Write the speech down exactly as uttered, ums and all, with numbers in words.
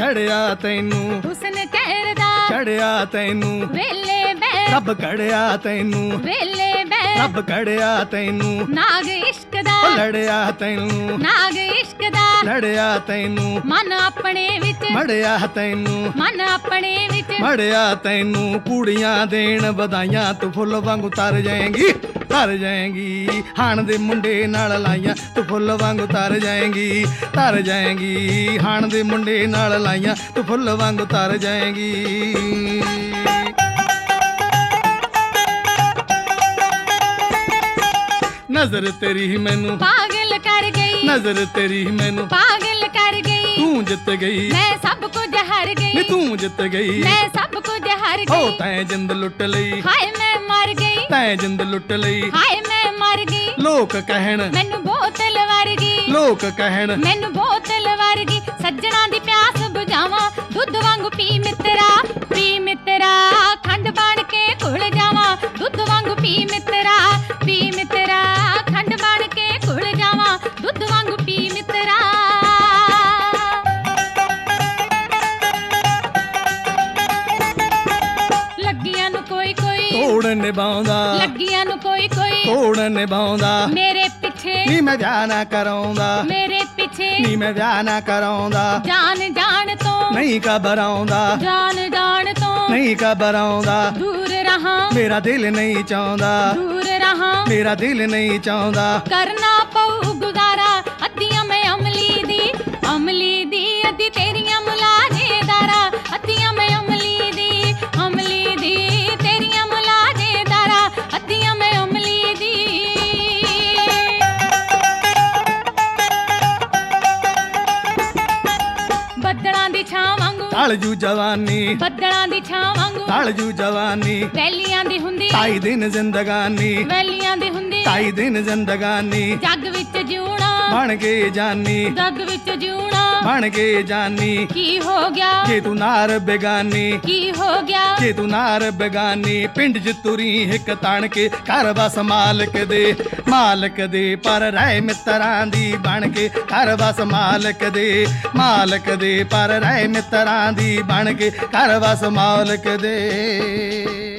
ਲੜਿਆ ਤੈਨੂੰ ਹੁਸਨ ਕਹਿਰ ਦਾ ਚੜਿਆ ਤੈਨੂੰ ਵੇਲੇ ਬੈ ਰੱਬ ਕੜਿਆ ਤੈਨੂੰ ਵੇਲੇ ਬੈ ਰੱਬ ਕੜਿਆ ਤੈਨੂੰ ਨਾਗ ਇਸ਼ਕ ਦਾ ਉਹ ਲੜਿਆ ਤੈਨੂੰ ਨਾਗ ਇਸ਼ਕ ਦਾ ਲੜਿਆ ਤੈਨੂੰ ਮਨ ਆਪਣੇ ਵਿੱਚ ਮੜਿਆ ਤੈਨੂੰ ਮਨ ਆਪਣੇ ਵਿੱਚ ਮੜਿਆ ਤੈਨੂੰ ਕੁੜੀਆਂ ਦੇਣ ਵਧਾਈਆਂ ਤੂੰ ਫੁੱਲ ਵਾਂਗੂ ਤਰ ਜਾਏਂਗੀ ਤਰ ਜਾਏਂਗੀ ਹਾਣ ਦੇ ਮੁੰਡੇ ਨਾਲ ਲਾਈਆਂ ਤੂੰ ਫੁੱਲ ਵਾਂਗੂ ਤਰ ਜਾਏਂਗੀ ਤਰ ਜਾਏਂਗੀ ਹਾਣ ਦੇ ਮੁੰਡੇ ਨਾਲ ਲਾਈਆਂ ਤੂੰ ਫੁੱਲ ਵਾਂਗੂ ਤਰ ਜਾਏਂਗੀ ਨਜ਼ਰ ਤੇਰੀ ਮੈਨੂੰ ਪਾਗਲ ਕਰ ਗਈ ਨਜ਼ਰ ਤੇਰੀ ਮੈਨੂੰ ਪਾਗਲ ਕਰ ਗਈ ਤੂੰ ਜਿੱਤ ਗਈ ਮੈਂ ਸਭ ਕੁਝ ਹਾਰ ਨੀ ਗਈ ਤੂੰ ਜਿੱਤ ਗਈ ਮੈਂ ਸਭ ਕੁਝ ਹਾਰ ਹੋ ਗਈ ਤੈਂ ਜਿੰਦ ਲੁੱਟ ਲਈ ਹਾਏ ਮੈਂ ਮਰ ਗਈ ਤੈਂ ਜਿੰਦ ਲੁੱਟ ਲਈ ਹਾਏ ਮੈਂ ਮਰ ਗਈ ਲੋਕ ਕਹਿਣ ਮੈਨੂੰ ਬੋਤਲ ਵਰਗੀ ਲੋਕ ਕਹਿਣ ਮੈਨੂੰ ਬੋਤਲ ਵਰਗੀ ਸੱਜਣਾ ਦੀ ਪਿਆਸ ਬੁਝਾਵਾਂ ਦੁੱਧ ਵਾਂਗੂ ਪੀ ਮਿੱਤਰਾ ਪੀ ਮਿੱਤਰਾ ਖੰਡ ਬਣ ਕੇ ਘੁਲ ਜਾਵਾਂ ਦੁੱਧ ਵਾਂਗੂ ਪੀ ਮਿੱਤਰਾ ਪੀ ਮਿੱਤਰਾ ਖੰਡ ਬਣ ਕੇ ਘੁਲ ਜਾਵਾਂ ਦੁੱਧ ਵਾਂਗੂ ਪੀ ਮਿੱਤਰਾ ਲੱਗੀਆਂ ਨੂੰ ਕੋਈ ਕੋਈ ਤੋੜ ਨਿਭਾਉਂਦਾ ਲੱਗੀਆਂ ਨੂੰ ਕੋਈ ਕੋਈ ਤੋੜ ਨਿਭਾਉਂਦਾ ਮੇਰੇ ਪਿੱਛੇ ਨੀ ਮੈਂ ਵਿਆਹ ਨਾ ਕਰਾਉਂਦਾ ਮੇਰੇ ਪਿੱਛੇ ਨੀ ਮੈਂ ਵਿਆਹ ਨਾ ਕਰਾਉਂਦਾ ਜਾਨ ਜਾਣ ਤੋਂ ਨਹੀਂ ਘਬਰਾਉਂਦਾ ਜਾਨ ਜਾਣ ਤੋਂ ਨਹੀਂ ਘਬਰਾਉਂਦਾ ਦੂਰ ਰਹਾਂ ਮੇਰਾ ਦਿਲ ਨਹੀਂ ਚਾਹੁੰਦਾ ਦੂਰ ਰਹਾਂ ਮੇਰਾ ਦਿਲ ਨਹੀਂ ਚਾਹੁੰਦਾ ਕਰਨਾ ਪਊ ਗੁਜ਼ਾਰਾ ਅੱਧੀਆਂ ਮੈਂ ਅਮਲੀ ਦੀ ਅਮਲੀ ਦੀ ਅੱਧੀ ਤੇਰੀਆਂ ਮੁਲਾਜ਼ੇਦਾਰਾ ਅੱਧੀਆਂ ਮੈਂ ਅਮਲੀ ਦੀ ਅਮਲੀ ਦੀ ਤੇਰੀਆਂ ਮੁਲਾਜ਼ੇਦਾਰਾ ਅੱਧੀਆਂ ਮੈਂ ਅਮਲੀ ਦੀ ਬੱਦਲਾਂ ਦੀ ਛਾਂ ਵਾਂਗੂ ਢਲ ਜੂ ਜਵਾਨੀ ਬੱਦਲਾਂ ਦੀ ਛਾਂ ਵਾਂਗੂ ਢਲ ਜੂ ਜਵਾਨੀ ਵੈਲੀਆਂ ਦੀ ਹੁੰਦੀ ਢਾਈ ਦਿਨ ਜ਼ਿੰਦਗਾਨੀ ਵੈਲੀਆਂ ਦੀ ਹੁੰਦੀ ਢਾਈ ਦਿਨ ਜ਼ਿੰਦਗਾਨੀ ਜੱਗ ਵਿੱਚ ਜਿਉਣਾ ਬਣ ਕੇ ਜਾਨੀ ਜੱਗ ਵਿੱਚ ਜਿਉਣਾ ਬਣ ਕੇ ਜਾਨੀ ਕੀ ਹੋ ਗਿਆ ਜੇ ਤੂੰ ਨਾਰ ਬੇਗਾਨੀ ਕੀ ਹੋ ਗਿਆ ਜੇ ਤੂੰ ਨਾਰ ਬੇਗਾਨੀ ਪਿੰਡ ਚ ਤੁਰੀ ਇੱਕ ਤਣ ਕੇ ਘਰ ਬਸ ਮਾਲਕ ਦੇ ਮਾਲਕ ਦੇ ਪਰ ਰਹਿ ਮਿੱਤਰਾਂ ਦੀ ਬਣ ਕੇ ਘਰ ਬਸ ਮਾਲਕ ਦੇ ਮਾਲਕ ਦੇ ਪਰ ਰਹਿ ਮਿੱਤਰਾਂ ਦੀ ਬਣ ਕੇ ਘਰ ਬਸ ਮਾਲਕ ਦੇ